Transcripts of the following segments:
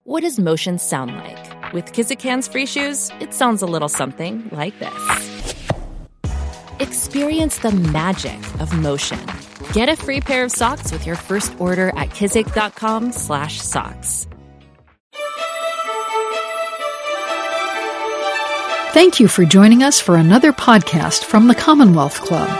What does motion sound like? With Kizik hands-free shoes, it sounds a little something like this. Experience the magic of motion. Get a free pair of socks with your first order at kizik.com/socks. Thank you for joining us for another podcast from the Commonwealth Club.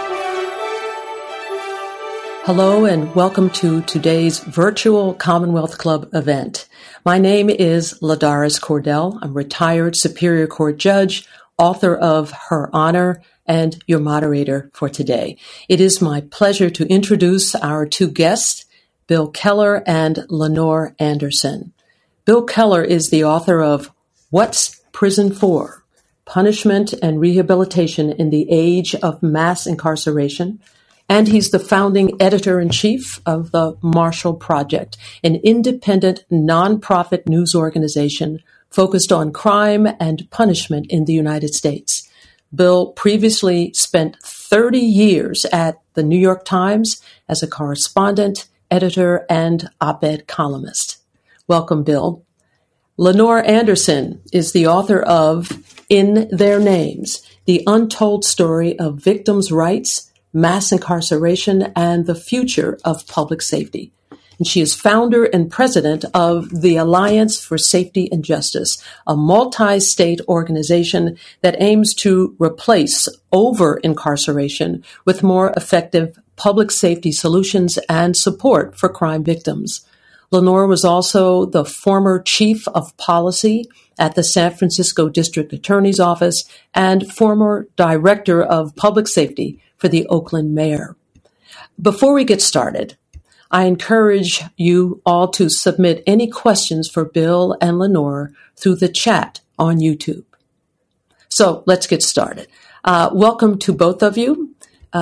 Hello and welcome to today's virtual Commonwealth Club event. My name is Ladaris Cordell. I'm a retired Superior Court judge, author of Her Honor, and your moderator for today. It is my pleasure to introduce our two guests, Bill Keller and Lenore Anderson. Bill Keller is the author of What's Prison For? Punishment and Rehabilitation in the Age of Mass Incarceration. And he's the founding editor-in-chief of the Marshall Project, an independent nonprofit news organization focused on crime and punishment in the United States. Bill previously spent 30 years at the New York Times as a correspondent, editor, and op-ed columnist. Welcome, Bill. Lenore Anderson is the author of In Their Names, The Untold Story of Victims' Rights, Mass Incarceration, and the Future of Public Safety. And she is founder and president of the Alliance for Safety and Justice, a multi-state organization that aims to replace over-incarceration with more effective public safety solutions and support for crime victims. Lenore was also the former chief of policy at the San Francisco District Attorney's Office and former director of public safety for the Oakland mayor. Before we get started, I encourage you all to submit any questions for Bill and Lenore through the chat on YouTube. So let's get started. Welcome to both of you.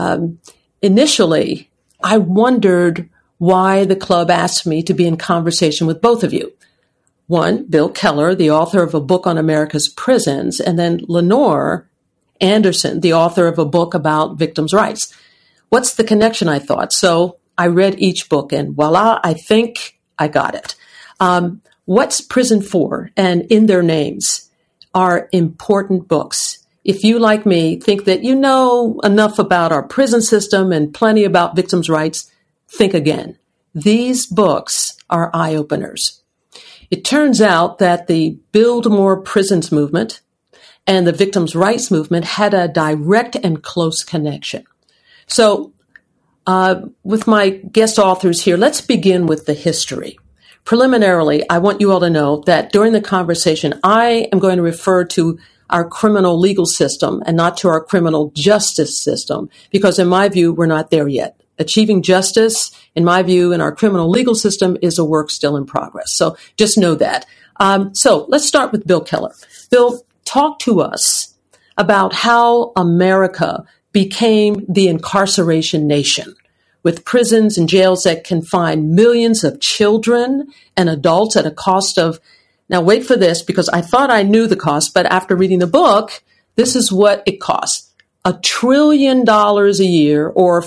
Initially, I wondered why the club asked me to be in conversation with both of you. One, Bill Keller, the author of a book on America's prisons, and then Lenore Anderson, the author of a book about victims' rights. What's the connection, I thought? So I read each book and voila, I think I got it. What's Prison For? And In Their Names are important books. If you, like me, think that you know enough about our prison system and plenty about victims' rights, think again. These books are eye-openers. It turns out that the Build More Prisons movement and the victims' rights movement had a direct and close connection. So with my guest authors here, let's begin with the history. Preliminarily, I want you all to know that during the conversation, I am going to refer to our criminal legal system and not to our criminal justice system, because in my view, we're not there yet. Achieving justice, in my view, in our criminal legal system is a work still in progress. So just know that. So let's start with Bill Keller. Bill, talk to us about how America became the incarceration nation, with prisons and jails that confine millions of children and adults at a cost of, now wait for this because I thought I knew the cost, but after reading the book, this is what it costs. $1 trillion a year, or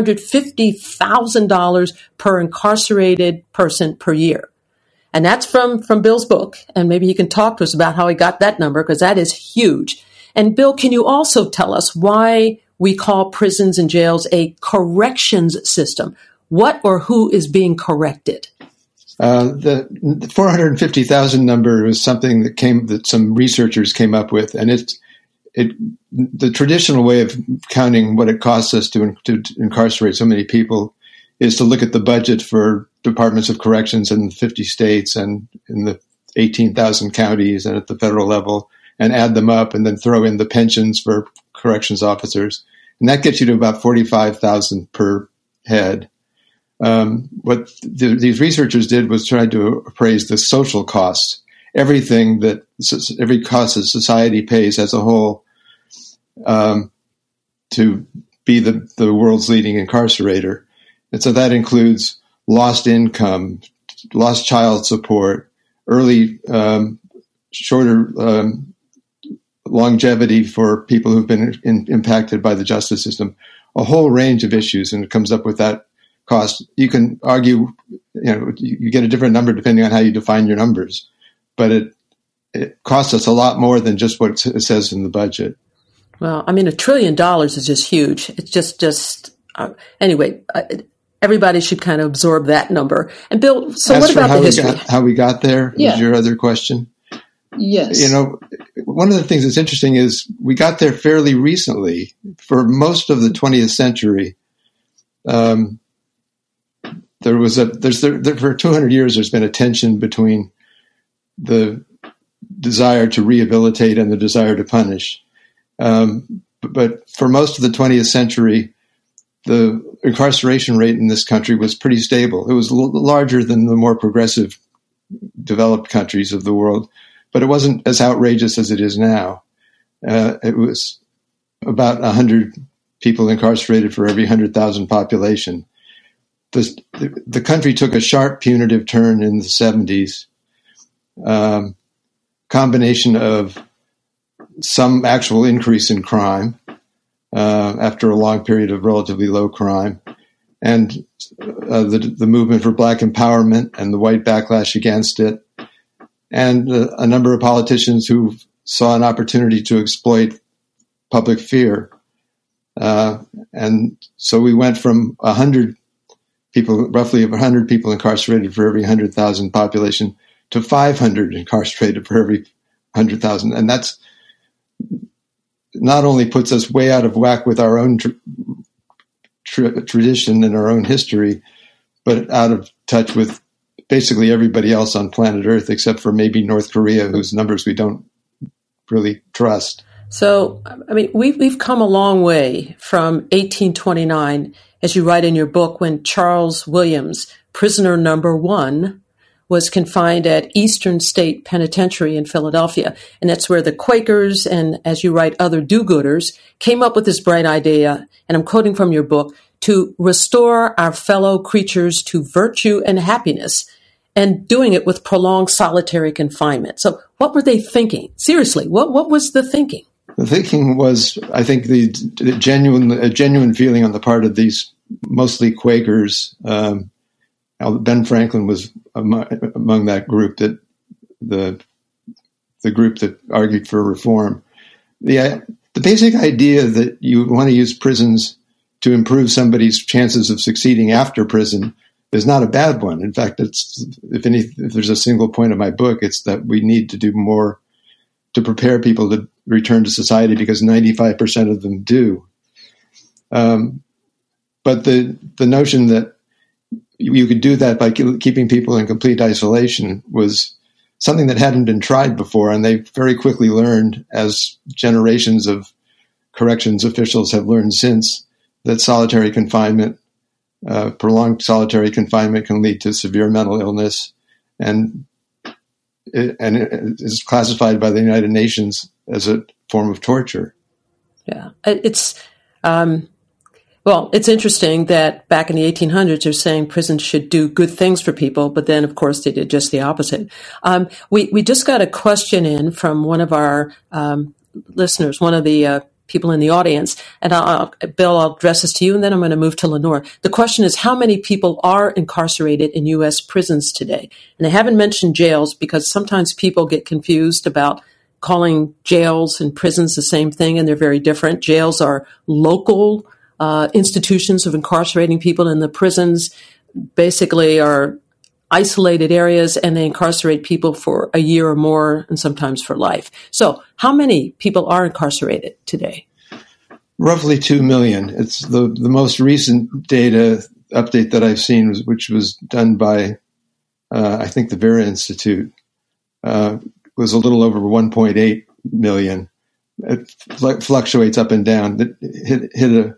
$450,000 per incarcerated person per year. And that's from Bill's book. And maybe he can talk to us about how he got that number, because that is huge. And Bill, can you also tell us why we call prisons and jails a corrections system? What or who is being corrected? The 450,000 number was something that some researchers came up with, and the traditional way of counting what it costs us to incarcerate so many people is to look at the budget for departments of corrections in 50 states and in the 18,000 counties and at the federal level, and add them up and then throw in the pensions for corrections officers. And that gets you to about 45,000 per head. What these researchers did was try to appraise the social costs, every cost that society pays as a whole, to be the world's leading incarcerator. And so that includes lost income, lost child support, early, shorter longevity for people who've been impacted by the justice system, a whole range of issues, and it comes up with that cost. You can argue, you get a different number depending on how you define your numbers. but it costs us a lot more than just what it says in the budget. Well, I mean, $1 trillion is just huge. It's just anyway. Everybody should kind of absorb that number. And Bill, so As what for about the history? How we got there was your other question. Yes. You know, one of the things that's interesting is we got there fairly recently. For most of the 20th century, for 200 years, there's been a tension between the desire to rehabilitate and the desire to punish. But for most of the 20th century, the incarceration rate in this country was pretty stable. It was larger than the more progressive developed countries of the world, but it wasn't as outrageous as it is now. It was about 100 people incarcerated for every 100,000 population. The country took a sharp punitive turn in the 70s, combination of some actual increase in crime after a long period of relatively low crime, and the movement for black empowerment and the white backlash against it, and a number of politicians who saw an opportunity to exploit public fear. And so we went from 100 people, roughly 100 people incarcerated for every 100,000 population, to 500 incarcerated for every 100,000. And that's not only puts us way out of whack with our own tradition and our own history, but out of touch with basically everybody else on planet Earth, except for maybe North Korea, whose numbers we don't really trust. So, I mean, we've come a long way from 1829, as you write in your book, when Charles Williams, prisoner number 1, was confined at Eastern State Penitentiary in Philadelphia. And that's where the Quakers and, as you write, other do-gooders came up with this bright idea, and I'm quoting from your book, to restore our fellow creatures to virtue and happiness, and doing it with prolonged solitary confinement. So what were they thinking? Seriously, what was the thinking? The thinking was, I think, a genuine feeling on the part of these mostly Quakers. Ben Franklin was among that group, that the group that argued for reform. The basic idea that you want to use prisons to improve somebody's chances of succeeding after prison is not a bad one. In fact, if there's a single point of my book, it's that we need to do more to prepare people to return to society, because 95% of them do. But the notion that you could do that by keeping people in complete isolation was something that hadn't been tried before, and they very quickly learned, as generations of corrections officials have learned since, that solitary confinement, prolonged solitary confinement, can lead to severe mental illness, and it is classified by the United Nations as a form of torture. Yeah, it's interesting that back in the 1800s, they're saying prisons should do good things for people, but then, of course, they did just the opposite. We just got a question in from one of our listeners, one of the people in the audience, and Bill, I'll address this to you, and then I'm going to move to Lenore. The question is, how many people are incarcerated in U.S. prisons today? And they haven't mentioned jails, because sometimes people get confused about calling jails and prisons the same thing, and they're very different. Jails are local institutions of incarcerating people, and the prisons basically are isolated areas, and they incarcerate people for a year or more, and sometimes for life. So how many people are incarcerated today? Roughly 2 million. It's the most recent data update that I've seen, which was done by, I think, the Vera Institute, was a little over 1.8 million. It fluctuates up and down. It hit a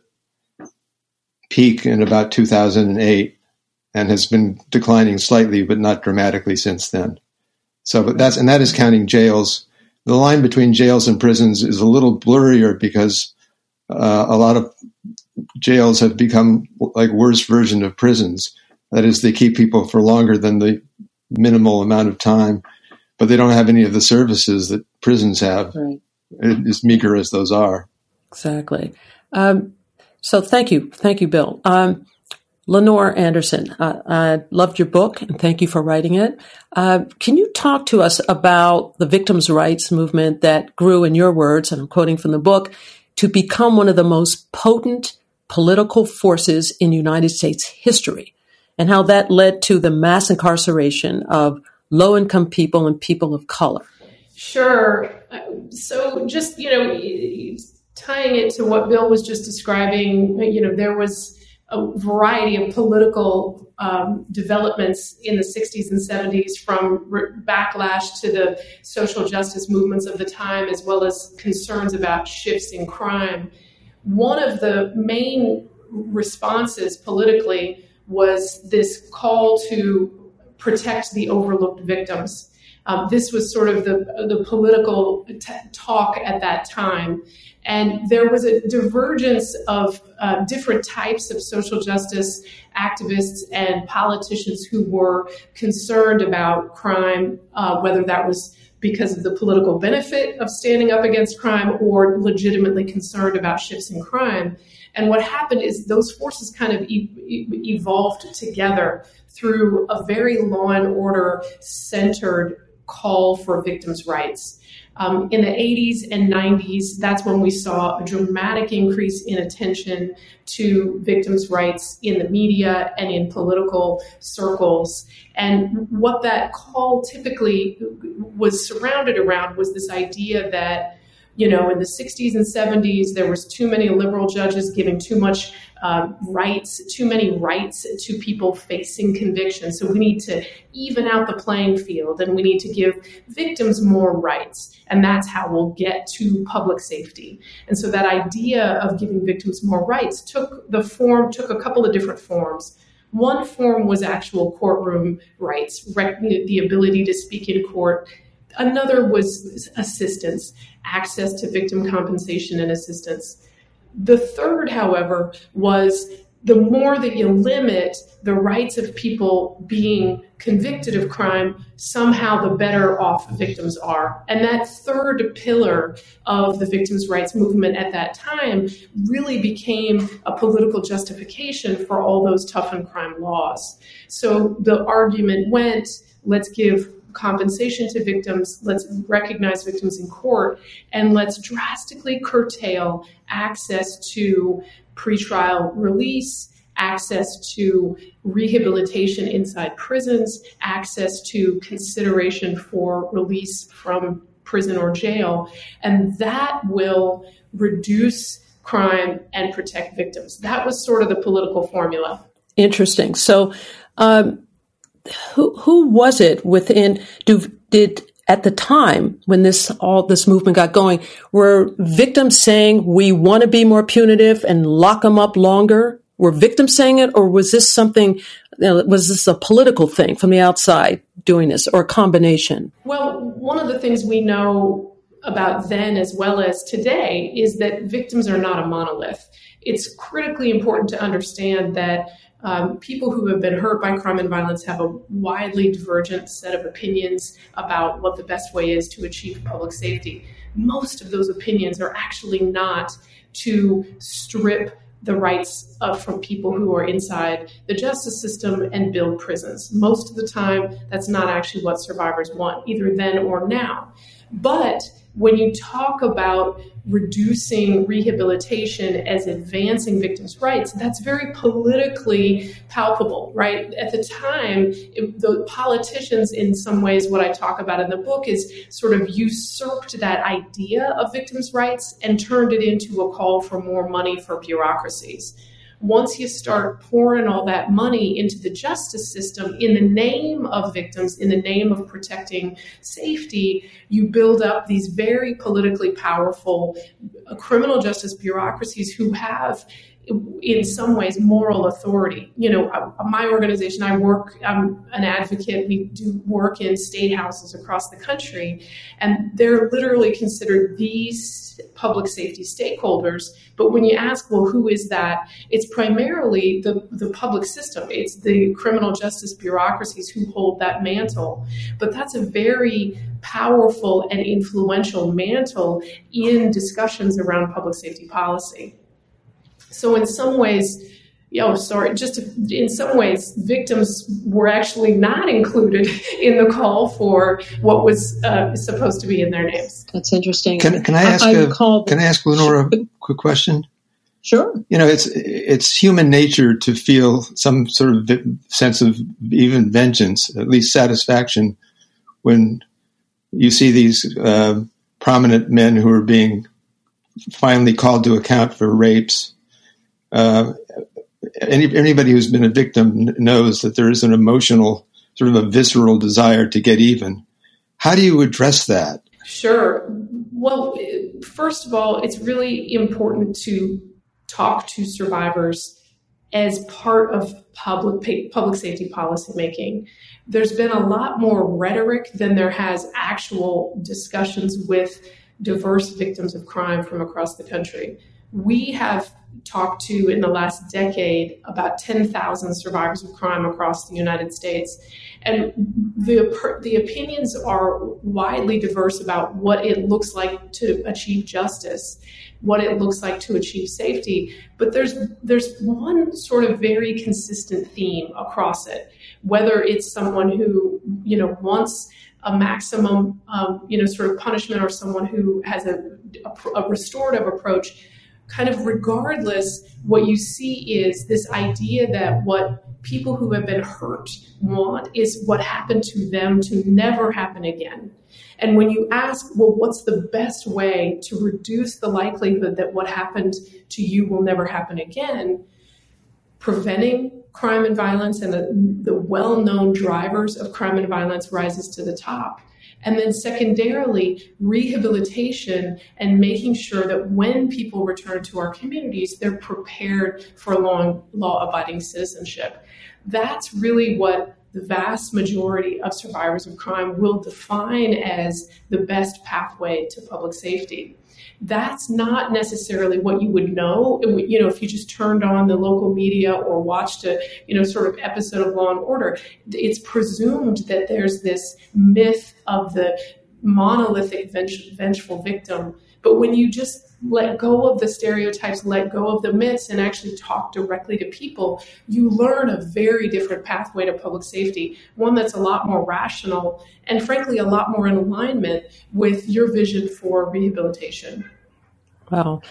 peak in about 2008 and has been declining slightly, but not dramatically since then. So, but that is counting jails. The line between jails and prisons is a little blurrier, because a lot of jails have become like worse version of prisons. That is, they keep people for longer than the minimal amount of time, but they don't have any of the services that prisons have, right, as meager as those are. Exactly. So thank you, Bill. Lenore Anderson, I loved your book and thank you for writing it. Can you talk to us about the victims' rights movement that grew, in your words, and I'm quoting from the book, to become one of the most potent political forces in United States history, and how that led to the mass incarceration of low-income people and people of color? Sure. So just, tying it to what Bill was just describing, there was a variety of political developments in the 60s and 70s, from backlash to the social justice movements of the time, as well as concerns about shifts in crime. One of the main responses politically was this call to protect the overlooked victims. This was sort of the political talk at that time. And there was a divergence of different types of social justice activists and politicians who were concerned about crime, whether that was because of the political benefit of standing up against crime or legitimately concerned about shifts in crime. And what happened is those forces kind of evolved together through a very law and order centered call for victims' rights. In the 80s and 90s, that's when we saw a dramatic increase in attention to victims' rights in the media and in political circles. And what that call typically was surrounded around was this idea that, in the 60s and 70s, there was too many liberal judges giving too many rights to people facing conviction. So we need to even out the playing field, and we need to give victims more rights. And that's how we'll get to public safety. And so that idea of giving victims more rights took a couple of different forms. One form was actual courtroom rights, the ability to speak in court. Another was assistance, access to victim compensation and assistance. The third, however, was the more that you limit the rights of people being convicted of crime, somehow the better off victims are. And that third pillar of the victims' rights movement at that time really became a political justification for all those toughened crime laws. So the argument went, let's give compensation to victims, let's recognize victims in court, and let's drastically curtail access to pretrial release, access to rehabilitation inside prisons, access to consideration for release from prison or jail. And that will reduce crime and protect victims. That was sort of the political formula. Interesting. So, who was it within? Did at the time when this movement got going, were victims saying we want to be more punitive and lock them up longer? Were victims saying it, or was this something? Was this a political thing from the outside doing this, or a combination? Well, one of the things we know about then as well as today is that victims are not a monolith. It's critically important to understand that people who have been hurt by crime and violence have a widely divergent set of opinions about what the best way is to achieve public safety. Most of those opinions are actually not to strip the rights from people who are inside the justice system and build prisons. Most of the time, that's not actually what survivors want, either then or now. But when you talk about reducing rehabilitation as advancing victims' rights, that's very politically palpable, right? At the time, the politicians, in some ways, what I talk about in the book is sort of usurped that idea of victims' rights and turned it into a call for more money for bureaucracies. Once you start pouring all that money into the justice system in the name of victims, in the name of protecting safety, you build up these very politically powerful criminal justice bureaucracies who have, in some ways, moral authority. My organization, I'm an advocate. We do work in state houses across the country, and they're literally considered these public safety stakeholders. But when you ask, well, who is that? It's primarily the public system. It's the criminal justice bureaucracies who hold that mantle. But that's a very powerful and influential mantle in discussions around public safety policy. So in some ways, Just in some ways, victims were actually not included in the call for what was supposed to be in their names. That's interesting. Can I ask Lenore a quick question? Sure. It's human nature to feel some sort of sense of even vengeance, at least satisfaction, when you see these prominent men who are being finally called to account for rapes. Anybody who's been a victim knows that there is an emotional, sort of a visceral desire to get even. How do you address that? Sure. Well, first of all, it's really important to talk to survivors as part of public safety policymaking. There's been a lot more rhetoric than there has actual discussions with diverse victims of crime from across the country. We have talked to, in the last decade, about 10,000 survivors of crime across the United States. And the opinions are widely diverse about what it looks like to achieve justice, what it looks like to achieve safety. But there's one sort of very consistent theme across it, whether it's someone who, wants a maximum, sort of punishment, or someone who has a restorative approach. Kind of regardless, what you see is this idea that what people who have been hurt want is what happened to them to never happen again. And when you ask, well, what's the best way to reduce the likelihood that what happened to you will never happen again, preventing crime and violence and the well-known drivers of crime and violence rises to the top. And then secondarily, rehabilitation and making sure that when people return to our communities, they're prepared for long law-abiding citizenship. That's really what the vast majority of survivors of crime will define as the best pathway to public safety. That's not necessarily what you would know, if you just turned on the local media or watched a, sort of episode of Law and Order. It's presumed that there's this myth of the monolithic vengeful victim. But when you just let go of the stereotypes, let go of the myths, and actually talk directly to people, you learn a very different pathway to public safety, one that's a lot more rational and, frankly, a lot more in alignment with your vision for rehabilitation. Wow.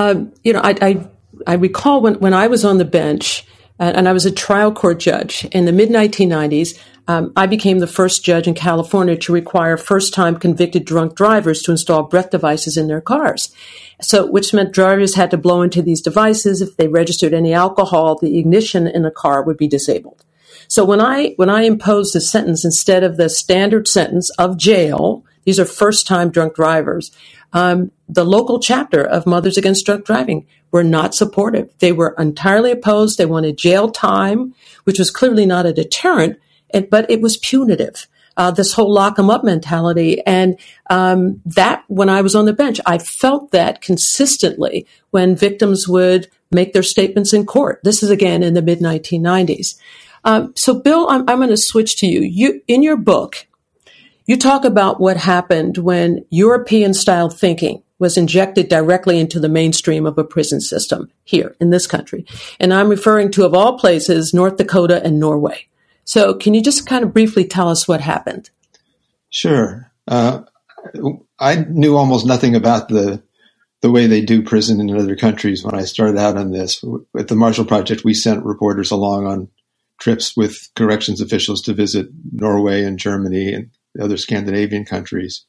I recall when I was on the bench, and I was a trial court judge in the mid-1990s, I became the first judge in California to require first-time convicted drunk drivers to install breath devices in their cars. Which meant drivers had to blow into these devices. If they registered any alcohol, the ignition in the car would be disabled. So when I imposed a sentence instead of the standard sentence of jail, these are first-time drunk drivers, the local chapter of Mothers Against Drunk Driving were not supportive. They were entirely opposed. They wanted jail time, which was clearly not a deterrent, but it was punitive. This whole lock 'em up mentality. And that, when I was on the bench, I felt that consistently when victims would make their statements in court. This is, again, in the mid-1990s. So, Bill, I'm going to switch to you. In your book, you talk about what happened when European-style thinking was injected directly into the mainstream of a prison system here in this country. And I'm referring to, of all places, North Dakota and Norway. So can you just kind of briefly tell us what happened? Sure. I knew almost nothing about the way they do prison in other countries when I started out on this. At the Marshall Project, we sent reporters along on trips with corrections officials to visit Norway and Germany and the other Scandinavian countries.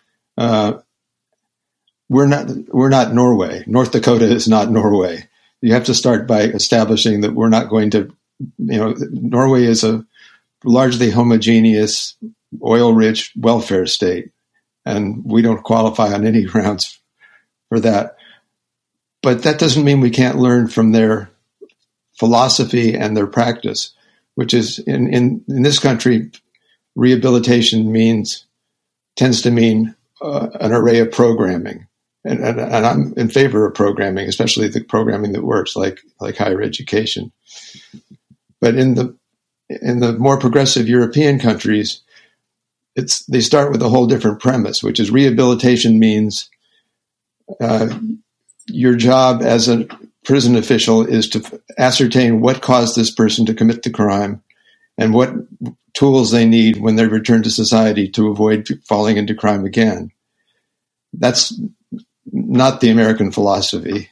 We're not Norway. North Dakota is not Norway. You have to start by establishing that we're not going to, Norway is a largely homogeneous, oil-rich welfare state, and we don't qualify on any grounds for that. But that doesn't mean we can't learn from their philosophy and their practice, which is in this country, rehabilitation tends to mean an array of programming. And I'm in favor of programming, especially the programming that works, like higher education. But in the more progressive European countries, they start with a whole different premise, which is rehabilitation means your job as a prison official is to ascertain what caused this person to commit the crime and what tools they need when they return to society to avoid falling into crime again. That's not the American philosophy.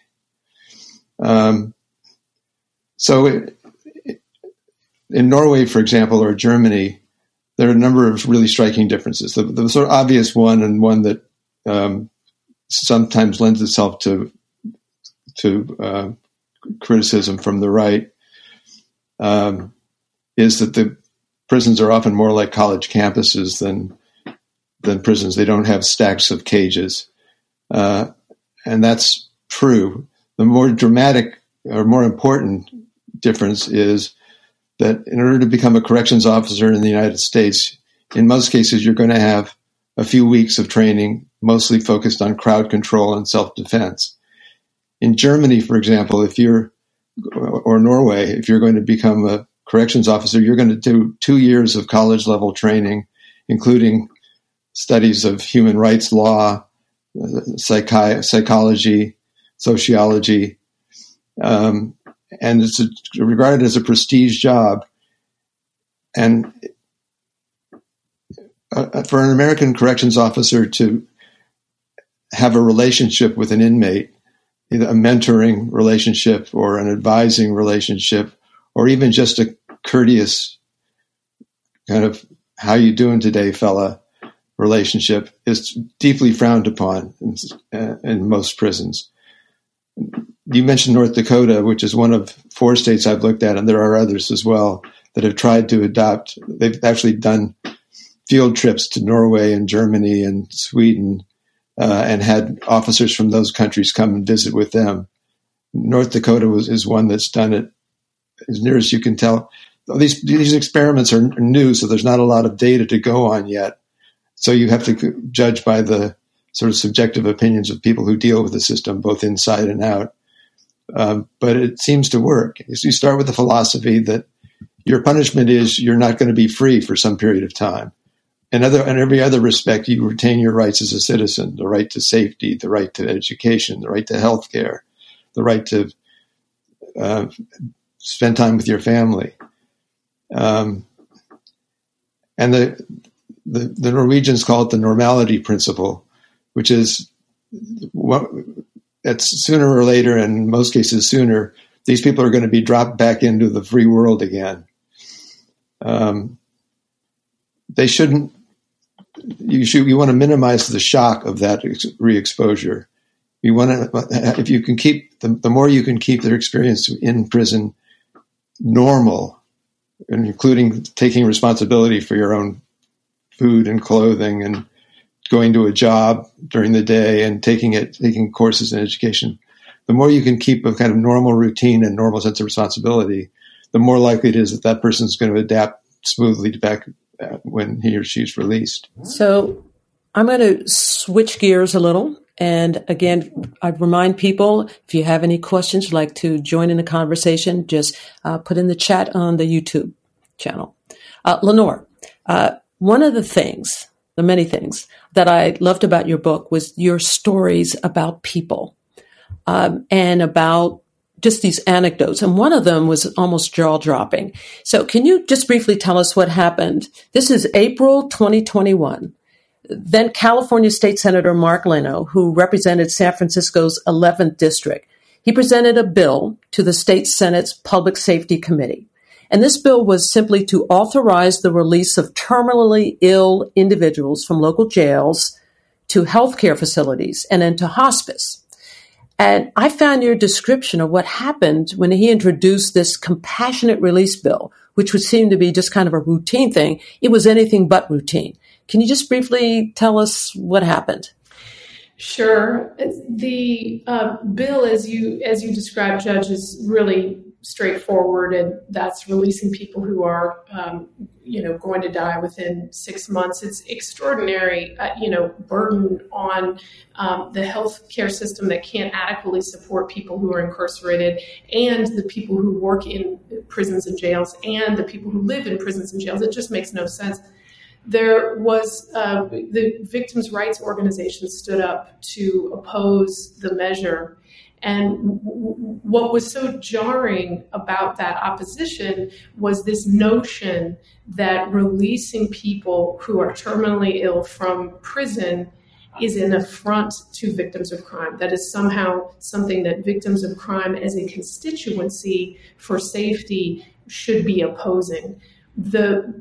So in Norway, for example, or Germany, there are a number of really striking differences. The sort of obvious one, and one that sometimes lends itself to criticism from the right, is that the prisons are often more like college campuses than prisons. They don't have stacks of cages. And that's true. The more dramatic or more important difference is that in order to become a corrections officer in the United States, in most cases, you're going to have a few weeks of training, mostly focused on crowd control and self-defense. In Germany, for example, or Norway, if you're going to become a corrections officer, you're going to do 2 years of college-level training, including studies of human rights law, psychology, sociology, and it's regarded as a prestige job. And for an American corrections officer to have a relationship with an inmate, either a mentoring relationship or an advising relationship, or even just a courteous kind of "how you doing today, fella" relationship, is deeply frowned upon in most prisons. You mentioned North Dakota, which is one of 4 states I've looked at, and there are others as well that have tried to adopt. They've actually done field trips to Norway and Germany and Sweden and had officers from those countries come and visit with them. North Dakota is one that's done it as near as you can tell. These experiments are new, so there's not a lot of data to go on yet. So you have to judge by the sort of subjective opinions of people who deal with the system, both inside and out. But it seems to work. You start with the philosophy that your punishment is you're not going to be free for some period of time. In every other respect, you retain your rights as a citizen: the right to safety, the right to education, the right to health care, the right to spend time with your family. And the Norwegians call it the normality principle, which is it's sooner or later, and in most cases sooner, these people are going to be dropped back into the free world again. They shouldn't. You want to minimize the shock of that re-exposure. You want to, if you can keep the more you can keep their experience in prison normal, including taking responsibility for your own food and clothing and going to a job during the day and taking courses in education, the more you can keep a kind of normal routine and normal sense of responsibility, the more likely it is that person is going to adapt smoothly back when he or she's released. So I'm going to switch gears a little. And again, I'd remind people, if you have any questions, you'd like to join in the conversation, just put in the chat on the YouTube channel. Lenore, one of the many things that I loved about your book was your stories about people and about just these anecdotes. And one of them was almost jaw-dropping. So can you just briefly tell us what happened? This is April 2021. Then California State Senator Mark Leno, who represented San Francisco's 11th district, he presented a bill to the state Senate's Public Safety Committee. And this bill was simply to authorize the release of terminally ill individuals from local jails to healthcare facilities and then to hospice. And I found your description of what happened when he introduced this compassionate release bill, which would seem to be just kind of a routine thing. It was anything but routine. Can you just briefly tell us what happened? Sure. The bill, as you described, Judge, is really straightforward, and that's releasing people who are, going to die within 6 months. It's extraordinary, burden on the healthcare system that can't adequately support people who are incarcerated, and the people who work in prisons and jails, and the people who live in prisons and jails. It just makes no sense. There was the victims' rights organization stood up to oppose the measure. And what was so jarring about that opposition was this notion that releasing people who are terminally ill from prison is an affront to victims of crime. That is somehow something that victims of crime as a constituency for safety should be opposing. The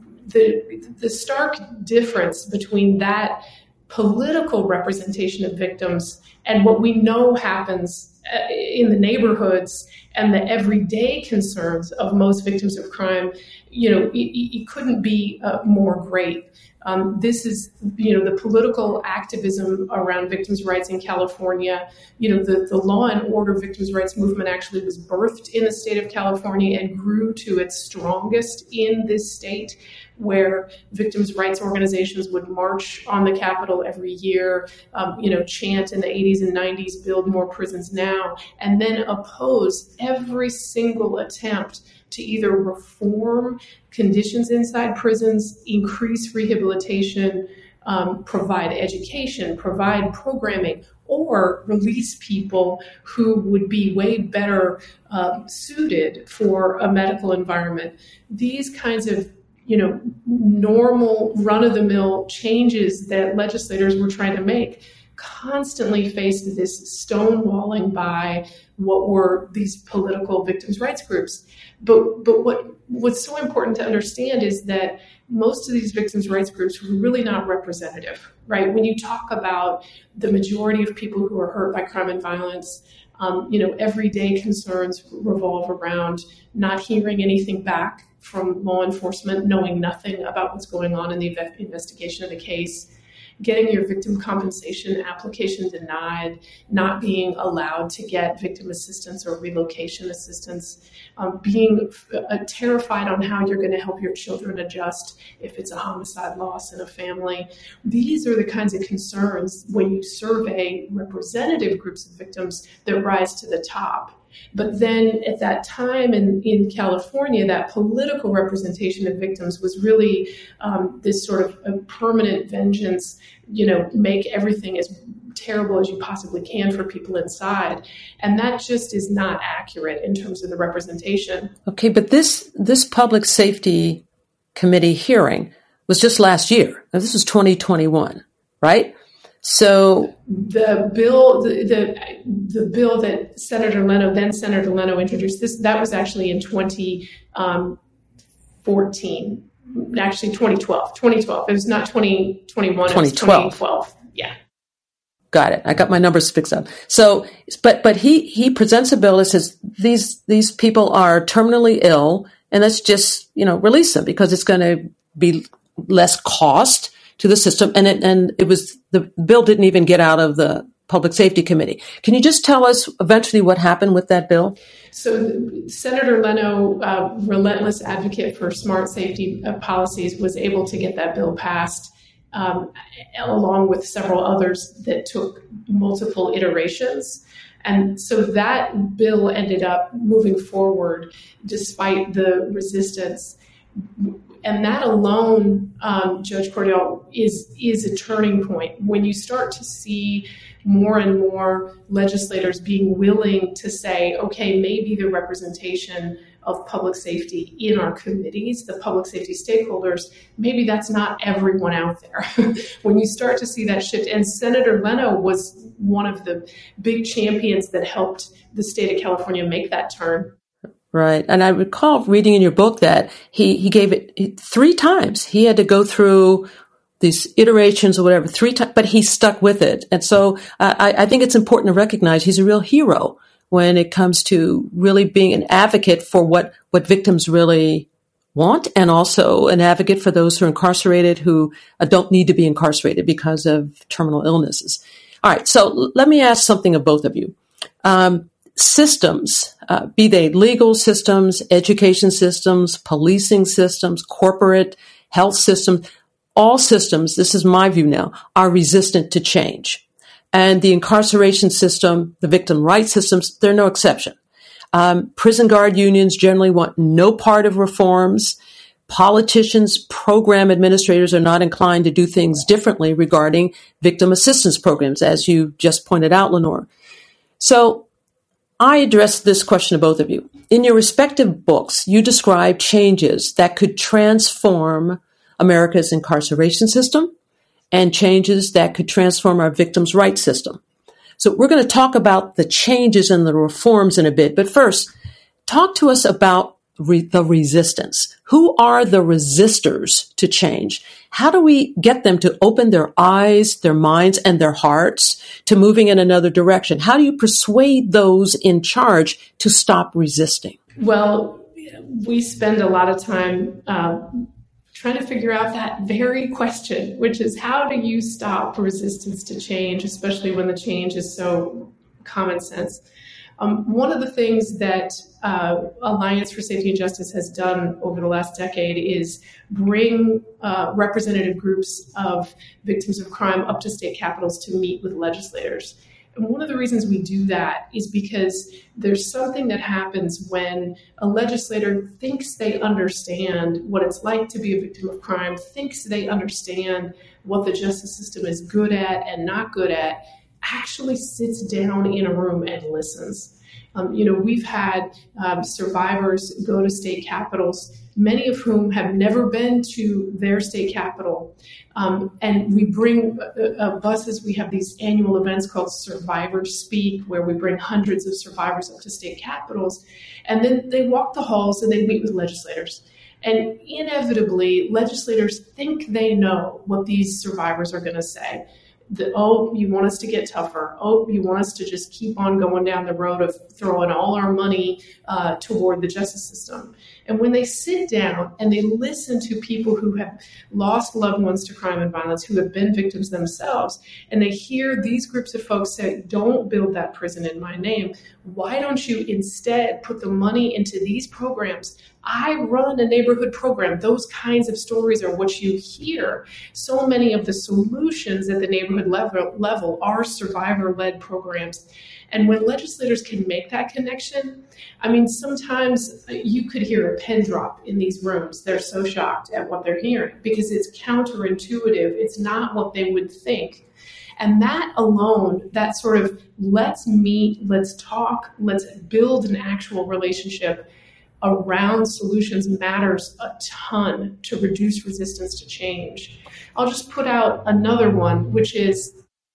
stark difference between that political representation of victims and what we know happens in the neighborhoods and the everyday concerns of most victims of crime, it couldn't be more great. This is, the political activism around victims' rights in California. The law and order victims' rights movement actually was birthed in the state of California and grew to its strongest in this state, where victims' rights organizations would march on the Capitol every year, chant in the 80s and 90s, build more prisons now, and then oppose every single attempt to either reform conditions inside prisons, increase rehabilitation, provide education, provide programming, or release people who would be way better suited for a medical environment. These kinds of normal run-of-the-mill changes that legislators were trying to make constantly faced this stonewalling by what were these political victims' rights groups. But what's so important to understand is that most of these victims' rights groups were really not representative, right? When you talk about the majority of people who are hurt by crime and violence, everyday concerns revolve around not hearing anything back from law enforcement, knowing nothing about what's going on in the investigation of the case, getting your victim compensation application denied, not being allowed to get victim assistance or relocation assistance, being terrified on how you're going to help your children adjust if it's a homicide loss in a family. These are the kinds of concerns when you survey representative groups of victims that rise to the top. But then at that time in California, that political representation of victims was really this sort of a permanent vengeance, make everything as terrible as you possibly can for people inside. And that just is not accurate in terms of the representation. Okay, but this Public Safety Committee hearing was just last year. Now, this was 2021, right? So the bill that Senator Leno introduced, that was actually in 2014, actually 2012. It was not 2021. 2012. It was 2012. Yeah. Got it. I got my numbers fixed up. So, but he presents a bill that says these people are terminally ill, and let's just release them because it's going to be less cost to the system, and it was the bill didn't even get out of the Public Safety Committee. Can you just tell us eventually what happened with that bill? So Senator Leno, relentless advocate for smart safety policies, was able to get that bill passed, along with several others that took multiple iterations. And so that bill ended up moving forward despite the resistance. And that alone, Judge Cordell, is a turning point. When you start to see more and more legislators being willing to say, okay, maybe the representation of public safety in our committees, the public safety stakeholders, maybe that's not everyone out there. When you start to see that shift, and Senator Leno was one of the big champions that helped the state of California make that turn. Right. And I recall reading in your book that he gave it 3 times. He had to go through these iterations or whatever 3 times, but he stuck with it. And so I think it's important to recognize he's a real hero when it comes to really being an advocate for what victims really want, and also an advocate for those who are incarcerated who don't need to be incarcerated because of terminal illnesses. All right. So let me ask something of both of you. Systems, be they legal systems, education systems, policing systems, corporate health systems, all systems, this is my view now, are resistant to change. And the incarceration system, the victim rights systems, they're no exception. Prison guard unions generally want no part of reforms. Politicians, program administrators are not inclined to do things differently regarding victim assistance programs, as you just pointed out, Lenore. So I address this question to both of you. In your respective books, you describe changes that could transform America's incarceration system and changes that could transform our victims' rights system. So we're going to talk about the changes and the reforms in a bit. But first, talk to us about the resistance. Who are the resistors to change? How do we get them to open their eyes, their minds, and their hearts to moving in another direction? How do you persuade those in charge to stop resisting? Well, we spend a lot of time trying to figure out that very question, which is how do you stop resistance to change, especially when the change is so common sense? One of the things that Alliance for Safety and Justice has done over the last decade is bring representative groups of victims of crime up to state capitals to meet with legislators. And one of the reasons we do that is because there's something that happens when a legislator thinks they understand what it's like to be a victim of crime, thinks they understand what the justice system is good at and not good at, actually sits down in a room and listens. We've had survivors go to state capitals, many of whom have never been to their state capital. And we bring buses. We have these annual events called Survivors Speak, where we bring hundreds of survivors up to state capitals. And then they walk the halls and they meet with legislators. And inevitably, legislators think they know what these survivors are going to say. You want us to get tougher. You want us to just keep on going down the road of throwing all our money toward the justice system. And when they sit down and they listen to people who have lost loved ones to crime and violence, who have been victims themselves, and they hear these groups of folks say, don't build that prison in my name. Why don't you instead put the money into these programs? I run a neighborhood program. Those kinds of stories are what you hear. So many of the solutions at the neighborhood level are survivor-led programs. And when legislators can make that connection, sometimes you could hear a pin drop in these rooms. They're so shocked at what they're hearing because it's counterintuitive. It's not what they would think. And that alone, that sort of let's meet, let's talk, let's build an actual relationship around solutions matters a ton to reduce resistance to change. I'll just put out another one, which is,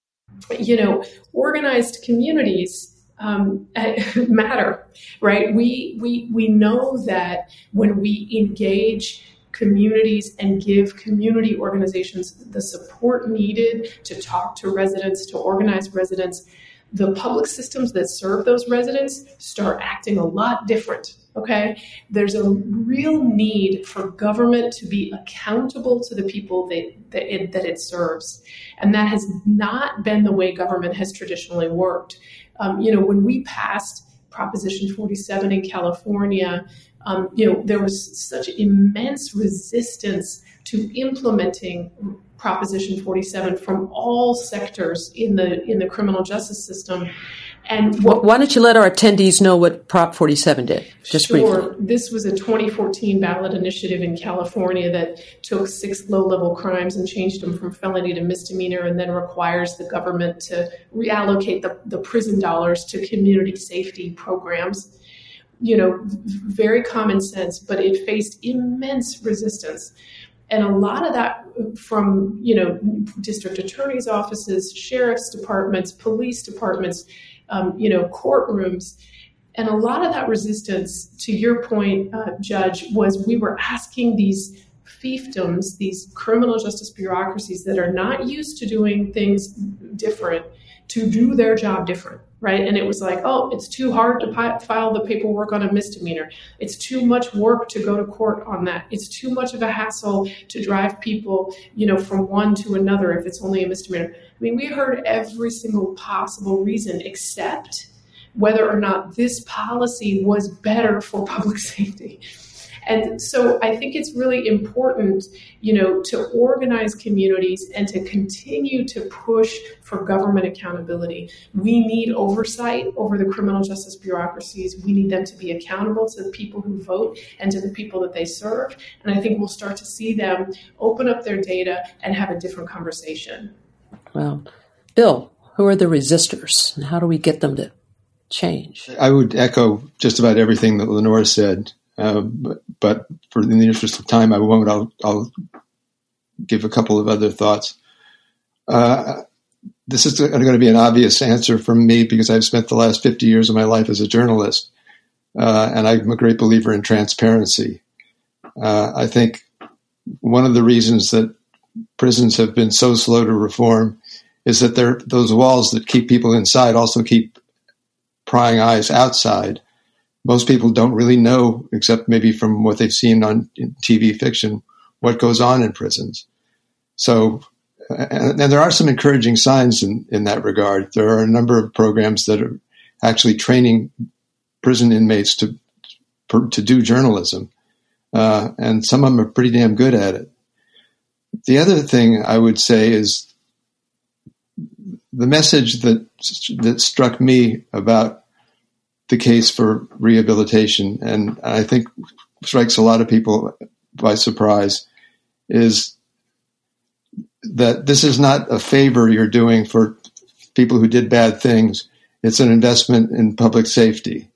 organized communities matter, right? We know that when we engage communities and give community organizations the support needed to talk to residents, to organize residents, the public systems that serve those residents start acting a lot different. Okay, there's a real need for government to be accountable to the people that it serves. And that has not been the way government has traditionally worked. When we passed Proposition 47 in California, there was such immense resistance to implementing Proposition 47 from all sectors in the criminal justice system. And why don't you let our attendees know what Prop 47 did, just Sure. briefly? This was a 2014 ballot initiative in California that took 6 low-level crimes and changed them from felony to misdemeanor, and then requires the government to reallocate the prison dollars to community safety programs. Very common sense, but it faced immense resistance. And a lot of that from, district attorney's offices, sheriff's departments, police departments, courtrooms. And a lot of that resistance, to your point, Judge, was we were asking these fiefdoms, these criminal justice bureaucracies that are not used to doing things different, to do their job different, right? And it was like, it's too hard to file the paperwork on a misdemeanor. It's too much work to go to court on that. It's too much of a hassle to drive people, from one to another if it's only a misdemeanor. We heard every single possible reason except whether or not this policy was better for public safety. And so I think it's really important, to organize communities and to continue to push for government accountability. We need oversight over the criminal justice bureaucracies. We need them to be accountable to the people who vote and to the people that they serve. And I think we'll start to see them open up their data and have a different conversation. Well, Bill, who are the resistors and how do we get them to change? I would echo just about everything that Lenore said, but in the interest of time, I won't. I'll give a couple of other thoughts. This is going to be an obvious answer from me because I've spent the last 50 years of my life as a journalist, and I'm a great believer in transparency. I think one of the reasons that prisons have been so slow to reform is that those walls that keep people inside also keep prying eyes outside. Most people don't really know, except maybe from what they've seen on TV fiction, what goes on in prisons. So, and there are some encouraging signs in that regard. There are a number of programs that are actually training prison inmates to do journalism, and some of them are pretty damn good at it. The other thing I would say is the message that struck me about the case for rehabilitation, and I think strikes a lot of people by surprise, is that this is not a favor you're doing for people who did bad things. It's an investment in public safety.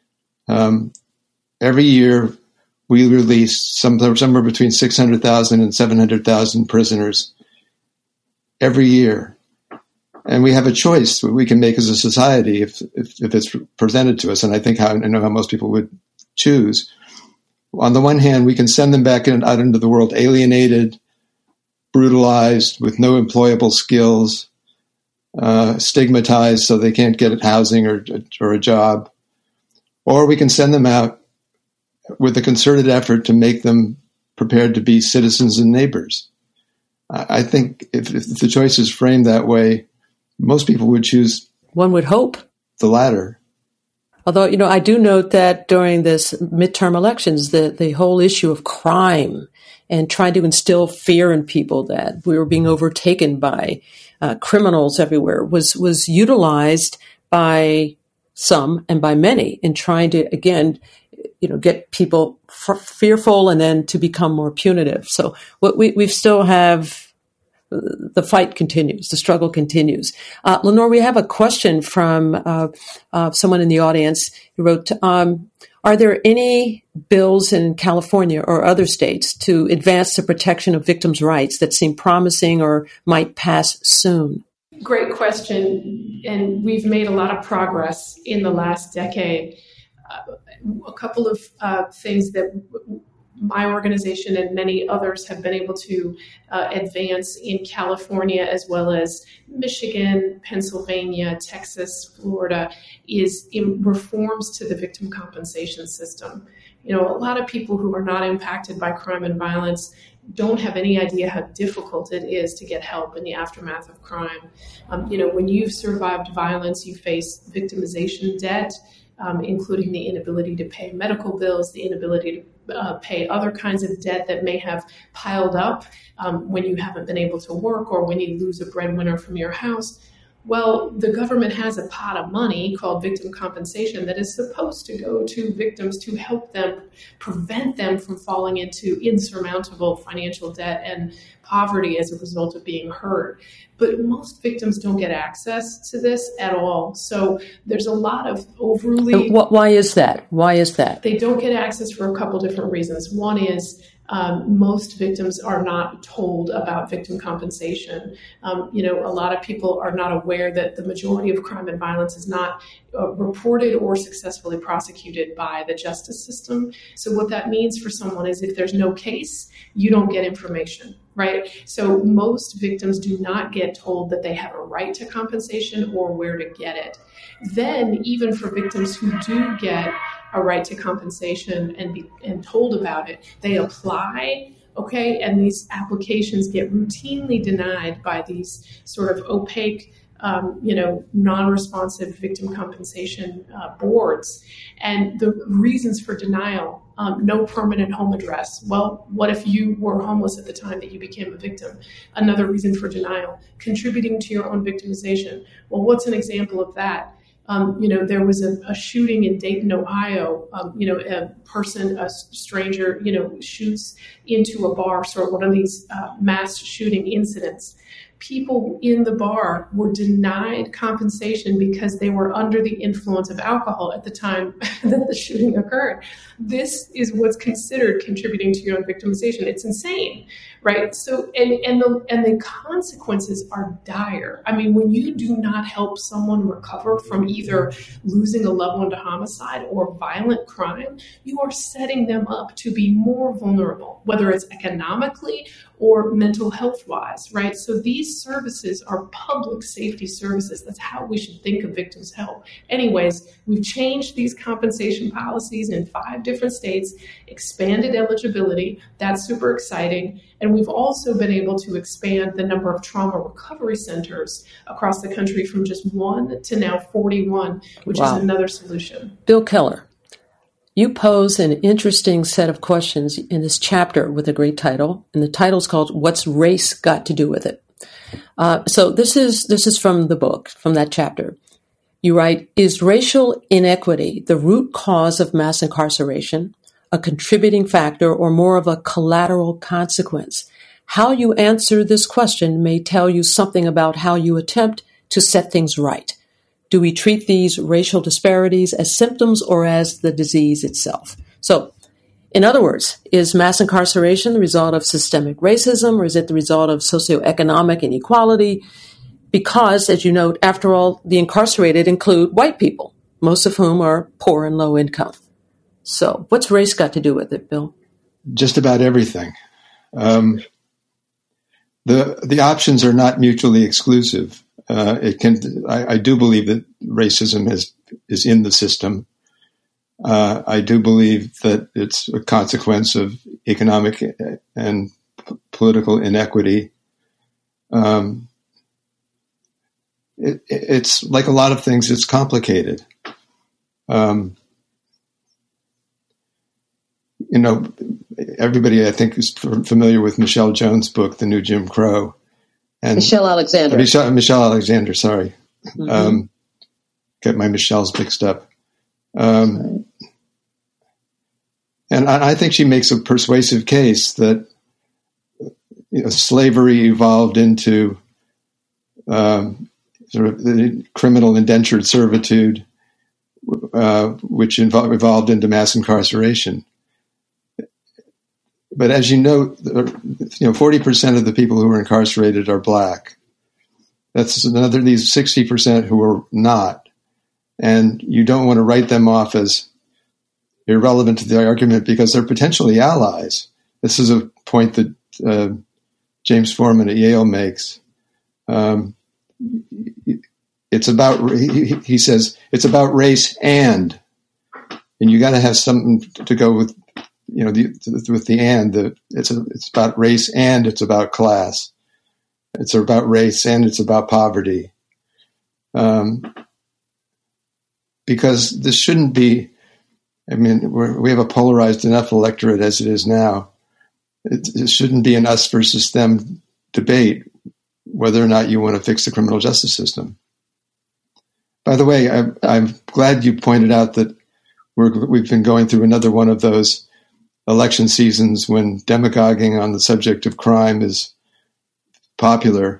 Every year we release somewhere between 600,000 and 700,000 prisoners every year. And we have a choice that we can make as a society if it's presented to us. And I know how most people would choose. On the one hand, we can send them back out into the world alienated, brutalized, with no employable skills, stigmatized so they can't get housing or a job. Or we can send them out with a concerted effort to make them prepared to be citizens and neighbors. I think if the choice is framed that way, most people would choose. One would hope the latter. Although, I do note that during this midterm elections, the whole issue of crime and trying to instill fear in people that we were being overtaken by criminals everywhere was utilized by some and by many in trying to, again, get people fearful and then to become more punitive. So we still have. The fight continues. The struggle continues. Lenore, we have a question from someone in the audience who wrote, are there any bills in California or other states to advance the protection of victims' rights that seem promising or might pass soon? Great question. And we've made a lot of progress in the last decade. A couple of things that my organization and many others have been able to advance in California, as well as Michigan, Pennsylvania, Texas, Florida, is in reforms to the victim compensation system. A lot of people who are not impacted by crime and violence don't have any idea how difficult it is to get help in the aftermath of crime. When you've survived violence, you face victimization debt, including the inability to pay medical bills, the inability to pay other kinds of debt that may have piled up when you haven't been able to work or when you lose a breadwinner from your house. Well, the government has a pot of money called victim compensation that is supposed to go to victims to help them, prevent them from falling into insurmountable financial debt and poverty as a result of being hurt. But most victims don't get access to this at all. So there's a lot of overly... Why is that? They don't get access for a couple different reasons. One is most victims are not told about victim compensation. A lot of people are not aware that the majority of crime and violence is not reported or successfully prosecuted by the justice system. So what that means for someone is if there's no case, you don't get information, right? So most victims do not get told that they have a right to compensation or where to get it. Then even for victims who do get a right to compensation and told about it, they apply, okay, and these applications get routinely denied by these sort of opaque, non-responsive victim compensation boards. And the reasons for denial, no permanent home address. Well, what if you were homeless at the time that you became a victim? Another reason for denial, contributing to your own victimization. Well, what's an example of that? There was a shooting in Dayton, Ohio. A stranger, shoots into a bar, sort of one of these mass shooting incidents. people in the bar were denied compensation because they were under the influence of alcohol at the time that the shooting occurred. This is what's considered contributing to young victimization. It's insane, right? So, and the consequences are dire. I mean, when you do not help someone recover from either losing a loved one to homicide or violent crime, you are setting them up to be more vulnerable, whether it's economically or mental health-wise, right? So these services are public safety services. That's how we should think of victims' help. Anyways, we've changed these compensation policies in 5 different states, expanded eligibility. That's super exciting. And we've also been able to expand the number of trauma recovery centers across the country from just 1 to now 41, which is another solution. Bill Keller, you pose an interesting set of questions in this chapter with a great title, and the title is called "What's Race Got to Do with It?" So this is from the book, from that chapter. You write, "Is racial inequity the root cause of mass incarceration, a contributing factor, or more of a collateral consequence? How you answer this question may tell you something about how you attempt to set things right. Do we treat these racial disparities as symptoms or as the disease itself?" So, in other words, is mass incarceration the result of systemic racism, or is it the result of socioeconomic inequality? Because, as you note, after all, the incarcerated include white people, most of whom are poor and low income. So, what's race got to do with it, Bill? Just about everything. The options are not mutually exclusive. I do believe that racism is in the system. I do believe that it's a consequence of economic and political inequity. It's like a lot of things, it's complicated. Everybody, I think, is familiar with Michelle Jones' book, The New Jim Crow. And Michelle Alexander. Michelle Alexander, sorry. Mm-hmm. Get my Michelles mixed up. And I think she makes a persuasive case that slavery evolved into sort of the criminal indentured servitude, which evolved into mass incarceration. But as you know, 40% of the people who are incarcerated are black. That's another, these 60% who are not. And you don't want to write them off as irrelevant to the argument because they're potentially allies. This is a point that James Foreman at Yale makes. It's about, he says, it's about race and you got to have something to go with, with the and. It's about race and it's about class. It's about race and it's about poverty. Because this shouldn't be, we have a polarized enough electorate as it is now. It shouldn't be an us versus them debate whether or not you want to fix the criminal justice system. By the way, I'm glad you pointed out that we've been going through another one of those election seasons when demagoguing on the subject of crime is popular.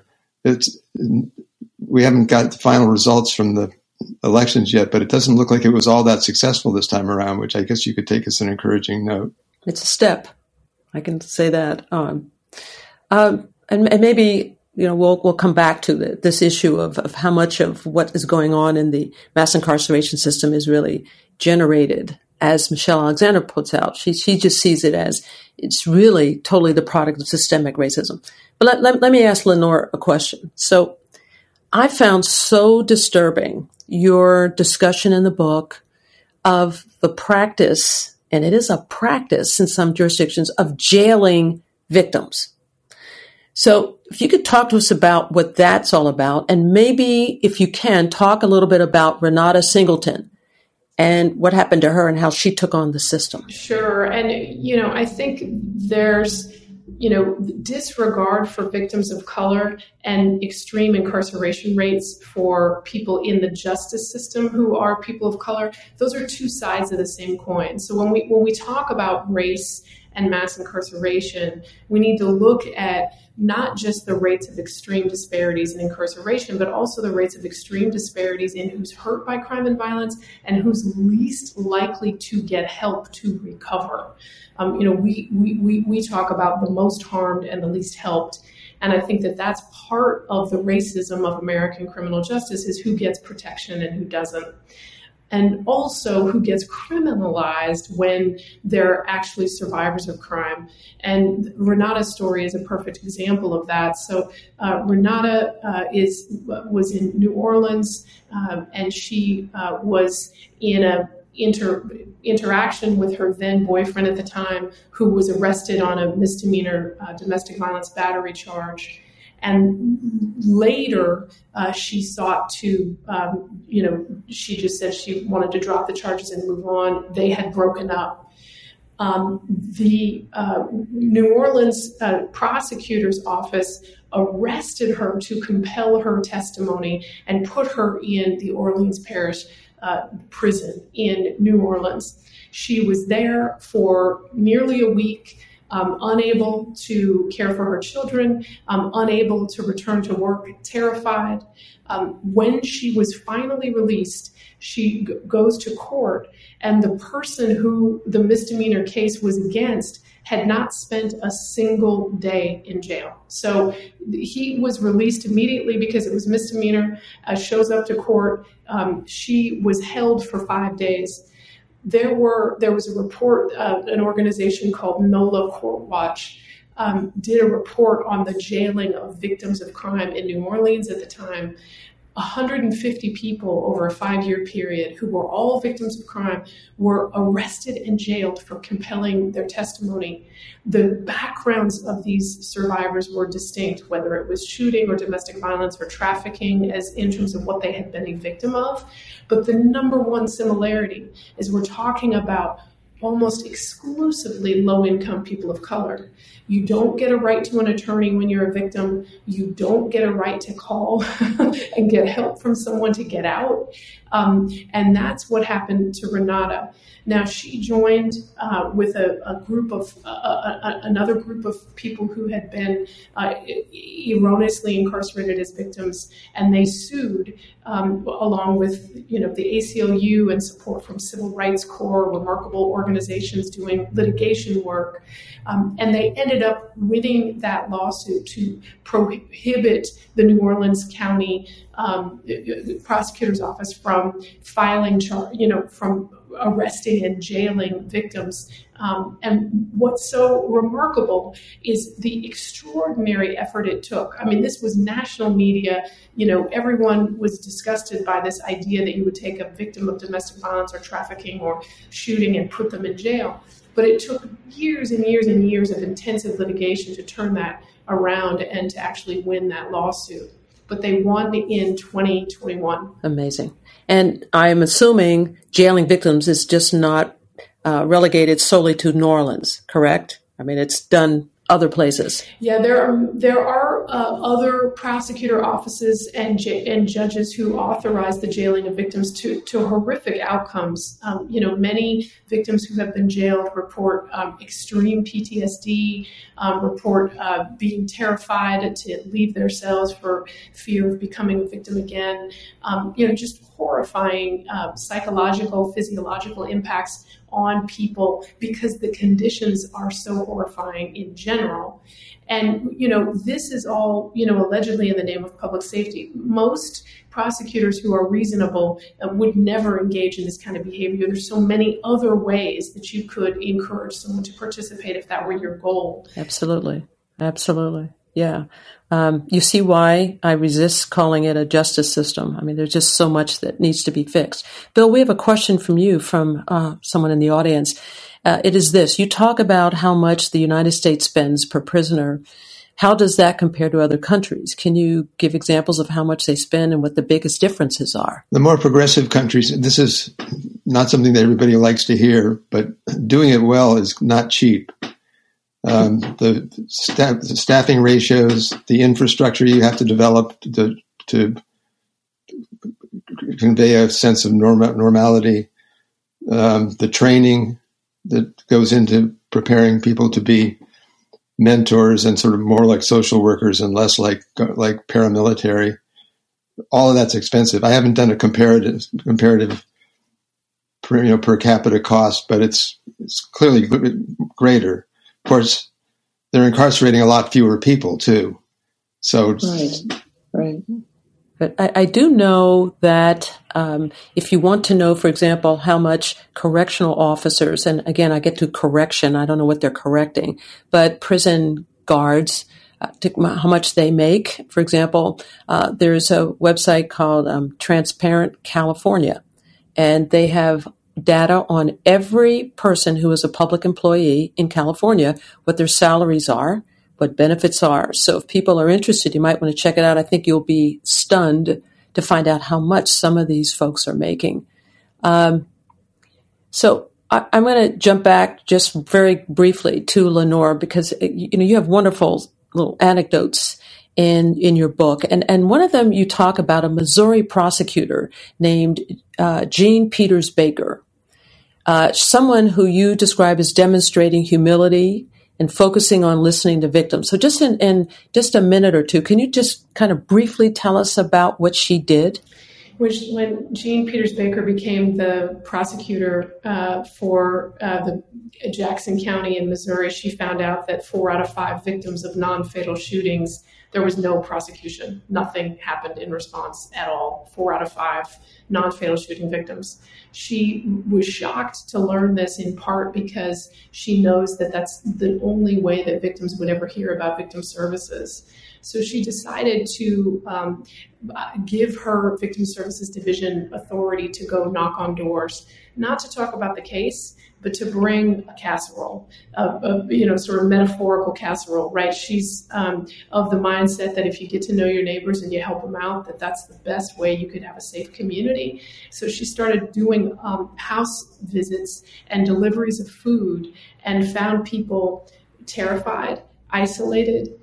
We haven't got the final results from the elections yet, but it doesn't look like it was all that successful this time around, which I guess you could take as an encouraging note. It's a step. I can say that. And maybe, we'll come back to this issue of how much of what is going on in the mass incarceration system is really generated, as Michelle Alexander puts out. She just sees it as it's really totally the product of systemic racism. But let me ask Lenore a question. So I found so disturbing your discussion in the book of the practice, and it is a practice in some jurisdictions, of jailing victims. So if you could talk to us about what that's all about, and maybe, if you can, talk a little bit about Renata Singleton and what happened to her and how she took on the system. Sure. And, I think there's, disregard for victims of color and extreme incarceration rates for people in the justice system who are people of color. Those are two sides of the same coin. So when we talk about race and mass incarceration, we need to look at not just the rates of extreme disparities in incarceration, but also the rates of extreme disparities in who's hurt by crime and violence and who's least likely to get help to recover. We talk about the most harmed and the least helped. And I think that that's part of the racism of American criminal justice, is who gets protection and who doesn't. And also who gets criminalized when they're actually survivors of crime. And Renata's story is a perfect example of that. So Renata was in New Orleans, and she was in a interaction with her then boyfriend at the time, who was arrested on a misdemeanor domestic violence battery charge. And later, she sought to, she just said she wanted to drop the charges and move on. They had broken up. The New Orleans prosecutor's office arrested her to compel her testimony and put her in the Orleans Parish prison in New Orleans. She was there for nearly a week, unable to care for her children, unable to return to work, terrified. When she was finally released, she goes to court, and the person who the misdemeanor case was against had not spent a single day in jail. So he was released immediately because it was misdemeanor, shows up to court. She was held for 5 days. There was a report, an organization called NOLA Court Watch did a report on the jailing of victims of crime in New Orleans at the time. 150 people over a 5-year period who were all victims of crime were arrested and jailed for compelling their testimony. The backgrounds of these survivors were distinct, whether it was shooting or domestic violence or trafficking, as in terms of what they had been a victim of. But the number one similarity is we're talking about almost exclusively low-income people of color. You don't get a right to an attorney when you're a victim. You don't get a right to call and get help from someone to get out. And that's what happened to Renata. Now, she joined with a group of another group of people who had been erroneously incarcerated as victims, and they sued along with the ACLU and support from Civil Rights Corps, remarkable organizations doing litigation work. And they ended up winning that lawsuit to prohibit the New Orleans County prosecutor's office from filing from arresting and jailing victims. And what's so remarkable is the extraordinary effort it took. I mean, this was national media. Everyone was disgusted by this idea that you would take a victim of domestic violence or trafficking or shooting and put them in jail. But it took years and years and years of intensive litigation to turn that around and to actually win that lawsuit. But they won in 2021. Amazing. And I'm assuming jailing victims is just not relegated solely to New Orleans, correct? I mean, it's done other places. Yeah, there are other prosecutor offices and judges who authorize the jailing of victims to horrific outcomes. Many victims who have been jailed report extreme PTSD, report being terrified to leave their cells for fear of becoming a victim again. Just horrifying psychological, physiological impacts on people because the conditions are so horrifying in general. And, this is all, allegedly in the name of public safety. Most prosecutors who are reasonable would never engage in this kind of behavior. There's so many other ways that you could encourage someone to participate if that were your goal. Absolutely. Absolutely. Yeah. You see why I resist calling it a justice system. I mean, there's just so much that needs to be fixed. Bill, we have a question from you from someone in the audience. It is this. You talk about how much the United States spends per prisoner. How does that compare to other countries? Can you give examples of how much they spend and what the biggest differences are? The more progressive countries, this is not something that everybody likes to hear, but doing it well is not cheap. The staffing ratios, the infrastructure you have to develop to convey a sense of normality, the training that goes into preparing people to be mentors and sort of more like social workers and less like paramilitary. All of that's expensive. I haven't done a comparative per capita cost, but it's clearly greater. Of course, they're incarcerating a lot fewer people too. So right. But I do know that if you want to know, for example, how much correctional officers, and again, I get to correction, I don't know what they're correcting, but prison guards, how much they make. For example, there's a website called Transparent California, and they have data on every person who is a public employee in California, what their salaries are, what benefits are. So if people are interested, you might want to check it out. I think you'll be stunned to find out how much some of these folks are making. So I'm going to jump back just very briefly to Lenore, because you have wonderful little anecdotes in your book. And one of them, you talk about a Missouri prosecutor named Jean Peters Baker, someone who you describe as demonstrating humility and focusing on listening to victims. So just in just a minute or two, can you just kind of briefly tell us about what she did? When Jean Peters Baker became the prosecutor for the Jackson County in Missouri, she found out that 4 out of 5 victims of non-fatal shootings, there was no prosecution. Nothing happened in response at all. 4 out of 5 non-fatal shooting victims. She was shocked to learn this, in part because she knows that that's the only way that victims would ever hear about victim services. So she decided to give her victim services division authority to go knock on doors, not to talk about the case, but to bring a casserole, sort of metaphorical casserole, right? She's of the mindset that if you get to know your neighbors and you help them out, that's the best way you could have a safe community. So she started doing house visits and deliveries of food, and found people terrified, isolated,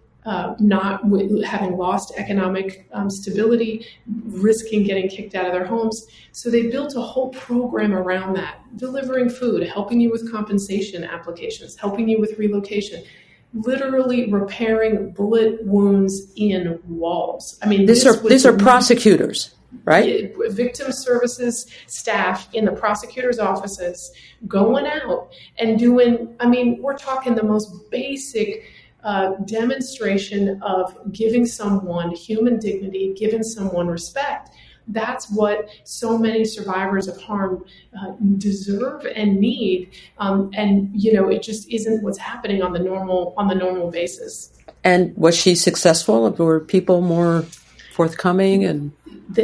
having lost economic stability, risking getting kicked out of their homes. So they built a whole program around that, delivering food, helping you with compensation applications, helping you with relocation, literally repairing bullet wounds in walls. I mean, these are prosecutors, right? Victim services staff in the prosecutor's offices going out and doing, we're talking the most basic demonstration of giving someone human dignity, giving someone respect. That's what so many survivors of harm deserve and need, it just isn't what's happening on the normal basis. And was she successful? Were people more forthcoming? And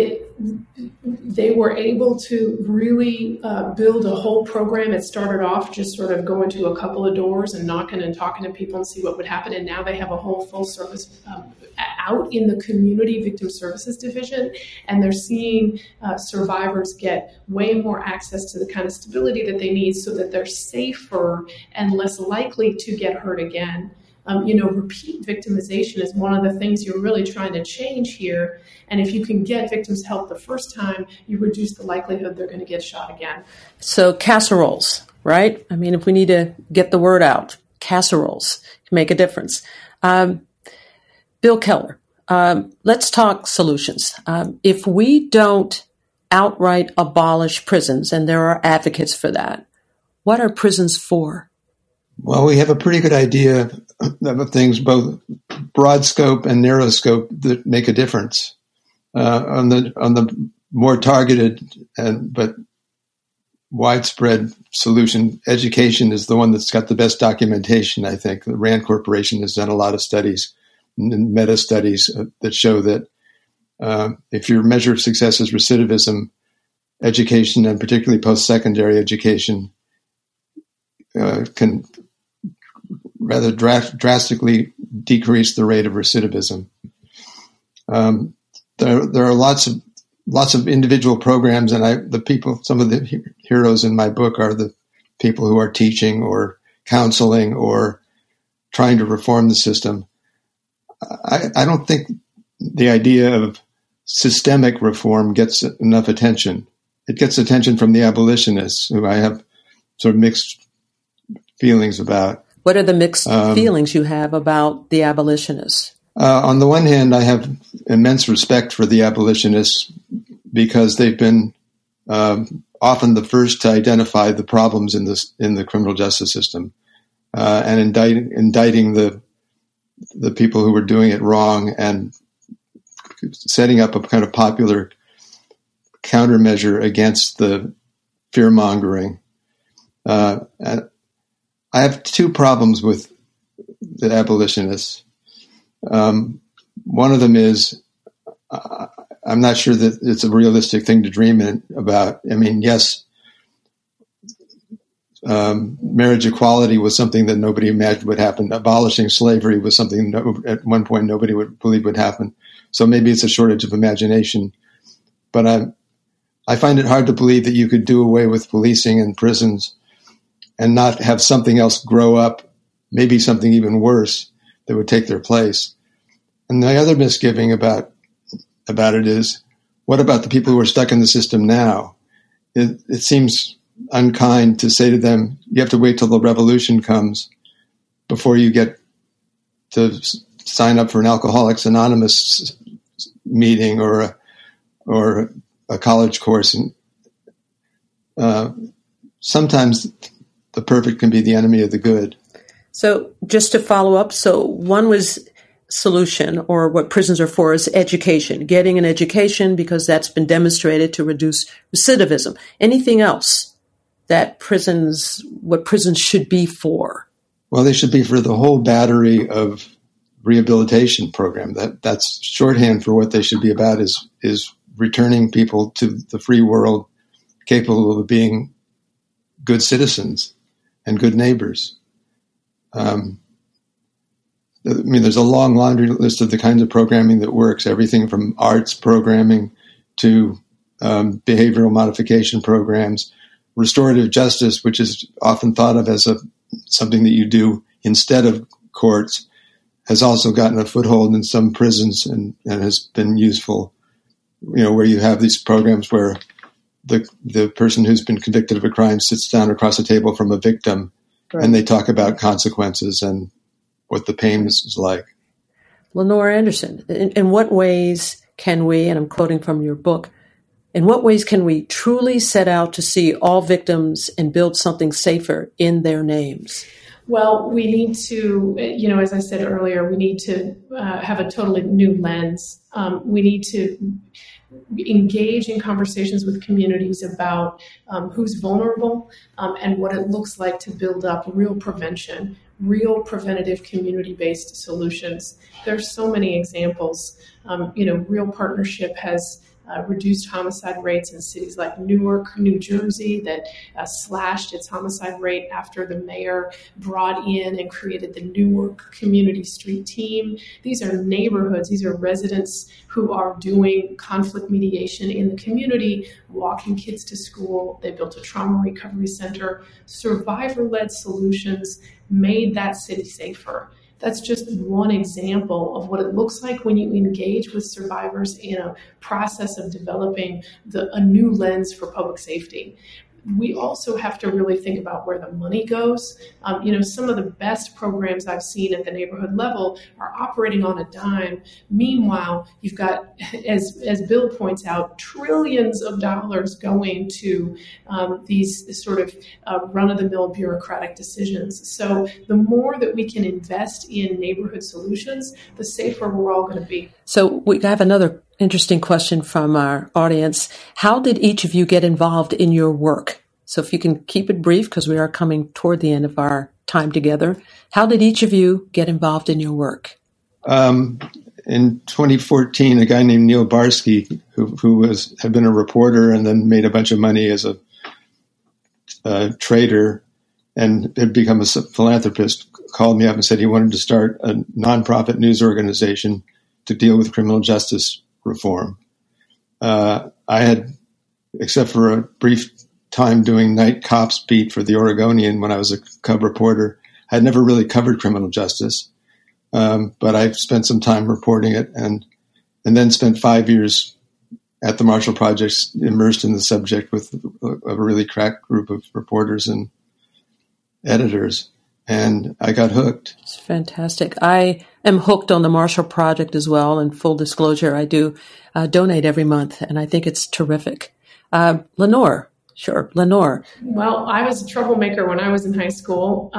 they were able to really build a whole program. It started off just sort of going to a couple of doors and knocking and talking to people and see what would happen. And now they have a whole full service out in the community victim services division. And they're seeing survivors get way more access to the kind of stability that they need so that they're safer and less likely to get hurt again. Repeat victimization is one of the things you're really trying to change here. And if you can get victims help the first time, you reduce the likelihood they're going to get shot again. So casseroles, right? If we need to get the word out, casseroles can make a difference. Bill Keller, let's talk solutions. If we don't outright abolish prisons, and there are advocates for that, what are prisons for? Well, we have a pretty good idea of things, both broad scope and narrow scope, that make a difference. On the more targeted but widespread solution, education is the one that's got the best documentation, I think. The RAND Corporation has done a lot of studies, meta studies, that show that if your measure of success is recidivism, education, and particularly post-secondary education, can rather drastically decrease the rate of recidivism. There are lots of individual programs, and some of the heroes in my book are the people who are teaching or counseling or trying to reform the system. I don't think the idea of systemic reform gets enough attention. It gets attention from the abolitionists, who I have sort of mixed feelings about. What are the mixed feelings you have about the abolitionists? On the one hand, I have immense respect for the abolitionists because they've been often the first to identify the problems in the criminal justice system and indicting the people who were doing it wrong and setting up a kind of popular countermeasure against the fear-mongering. I have two problems with the abolitionists. One of them is I'm not sure that it's a realistic thing to dream about. I mean, yes, marriage equality was something that nobody imagined would happen. Abolishing slavery was something that at one point nobody would believe would happen. So maybe it's a shortage of imagination. But I find it hard to believe that you could do away with policing and prisons and not have something else grow up, maybe something even worse that would take their place. And the other misgiving about it is, what about the people who are stuck in the system now? It seems unkind to say to them, you have to wait till the revolution comes before you get to sign up for an Alcoholics Anonymous meeting or a college course. And sometimes the perfect can be the enemy of the good. So just to follow up, so one was solution, or what prisons are for, is education, getting an education, because that's been demonstrated to reduce recidivism. Anything else that what prisons should be for? Well, they should be for the whole battery of rehabilitation program. That's shorthand for what they should be about is returning people to the free world capable of being good citizens and good neighbors. There's a long laundry list of the kinds of programming that works, everything from arts programming to behavioral modification programs. Restorative justice, which is often thought of as something that you do instead of courts, has also gotten a foothold in some prisons and has been useful, where you have these programs where the person who's been convicted of a crime sits down across a table from a victim, right, and they talk about consequences and what the pain is like. Lenore Anderson, in what ways can we, and I'm quoting from your book, in what ways can we truly set out to see all victims and build something safer in their names? Well, we need to, as I said earlier, we need to have a totally new lens. We need to engage in conversations with communities about who's vulnerable and what it looks like to build up real prevention, real preventative community-based solutions. There's so many examples. Real Partnership has reduced homicide rates in cities like Newark, New Jersey, that slashed its homicide rate after the mayor brought in and created the Newark Community Street Team. These are neighborhoods. These are residents who are doing conflict mediation in the community, walking kids to school. They built a trauma recovery center. Survivor-led solutions made that city safer. That's just one example of what it looks like when you engage with survivors in a process of developing a new lens for public safety. We also have to really think about where the money goes. Some of the best programs I've seen at the neighborhood level are operating on a dime. Meanwhile, you've got, as Bill points out, trillions of dollars going to these sort of run-of-the-mill bureaucratic decisions. So the more that we can invest in neighborhood solutions, the safer we're all going to be. So we have another interesting question from our audience. How did each of you get involved in your work? So if you can keep it brief, because we are coming toward the end of our time together. How did each of you get involved in your work? In 2014, a guy named Neil Barsky, who had been a reporter and then made a bunch of money as a trader and had become a philanthropist, called me up and said he wanted to start a nonprofit news organization to deal with criminal justice reform. I had, except for a brief time doing night cops beat for the Oregonian when I was a cub reporter, I had never really covered criminal justice. But I spent some time reporting it and then spent 5 years at the Marshall Project immersed in the subject with a really crack group of reporters and editors. and I got hooked. It's fantastic. I am hooked on the Marshall Project as well. And full disclosure, I do donate every month, and I think it's terrific. Lenore. Sure. Lenore. Well, I was a troublemaker when I was in high school,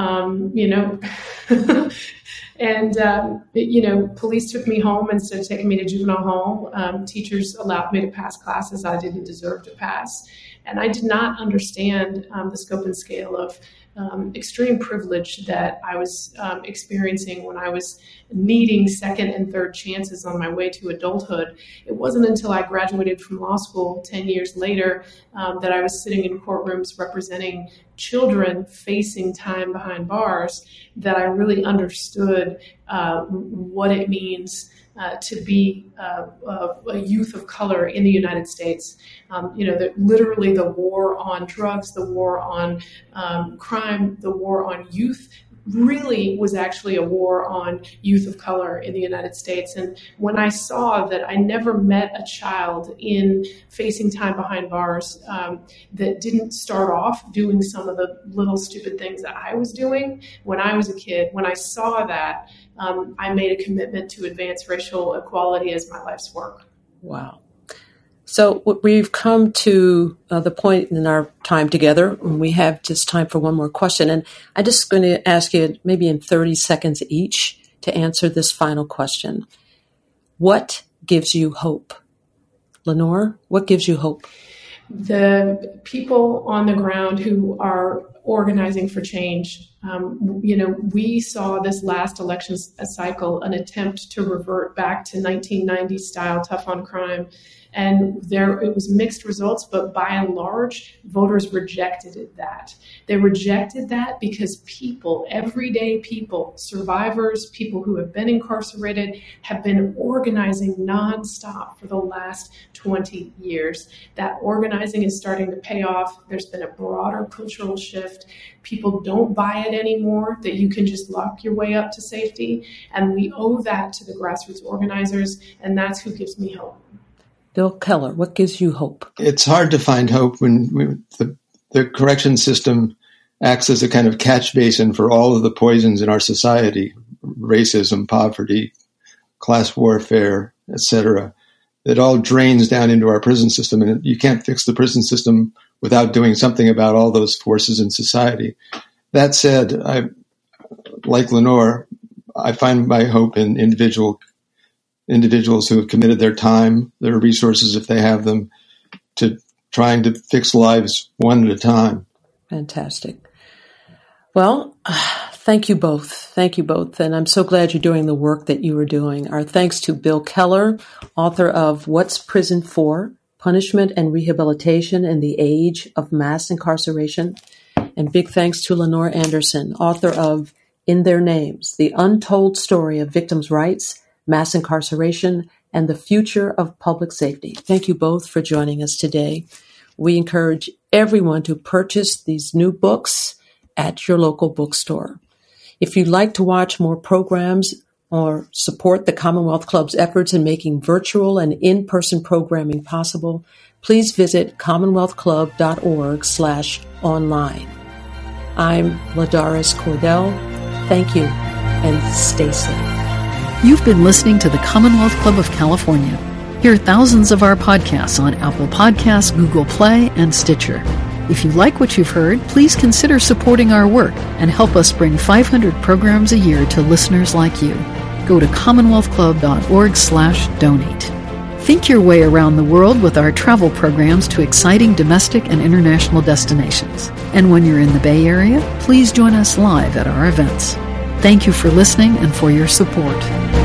and, police took me home instead of taking me to juvenile home. Teachers allowed me to pass classes I didn't deserve to pass. And I did not understand the scope and scale of extreme privilege that I was experiencing when I was needing second and third chances on my way to adulthood. It wasn't until I graduated from law school 10 years later that I was sitting in courtrooms representing children facing time behind bars that I really understood what it means to be a youth of color in the United States. Literally the war on drugs, the war on crime, the war on youth really was actually a war on youth of color in the United States. And when I saw that I never met a child in facing time behind bars that didn't start off doing some of the little stupid things that I was doing when I was a kid, when I saw that, I made a commitment to advance racial equality as my life's work. Wow. So we've come to the point in our time together when we have just time for one more question. And I'm just going to ask you maybe in 30 seconds each to answer this final question. What gives you hope? Lenore, what gives you hope? The people on the ground who are organizing for change. We saw this last election cycle an attempt to revert back to 1990s style tough on crime. And it was mixed results, but by and large, voters rejected that. They rejected that because people, everyday people, survivors, people who have been incarcerated, have been organizing nonstop for the last 20 years. That organizing is starting to pay off. There's been a broader cultural shift. People don't buy it anymore, that you can just lock your way up to safety. And we owe that to the grassroots organizers, and that's who gives me hope. Bill Keller, what gives you hope? It's hard to find hope when the correction system acts as a kind of catch basin for all of the poisons in our society, racism, poverty, class warfare, etc. It all drains down into our prison system, and you can't fix the prison system without doing something about all those forces in society. That said, like Lenore, I find my hope in individuals who have committed their time, their resources, if they have them, to trying to fix lives one at a time. Fantastic. Well, thank you both. Thank you both. And I'm so glad you're doing the work that you are doing. Our thanks to Bill Keller, author of What's Prison For? Punishment and Rehabilitation in the Age of Mass Incarceration. And big thanks to Lenore Anderson, author of In Their Names, The Untold Story of Victims' Rights, Mass Incarceration, and the Future of Public Safety. Thank you both for joining us today. We encourage everyone to purchase these new books at your local bookstore. If you'd like to watch more programs or support the Commonwealth Club's efforts in making virtual and in-person programming possible, please visit commonwealthclub.org/online. I'm Ladaris Cordell. Thank you, and stay safe. You've been listening to the Commonwealth Club of California. Hear thousands of our podcasts on Apple Podcasts, Google Play, and Stitcher. If you like what you've heard, please consider supporting our work and help us bring 500 programs a year to listeners like you. Go to commonwealthclub.org/donate. Think your way around the world with our travel programs to exciting domestic and international destinations. And when you're in the Bay Area, please join us live at our events. Thank you for listening and for your support.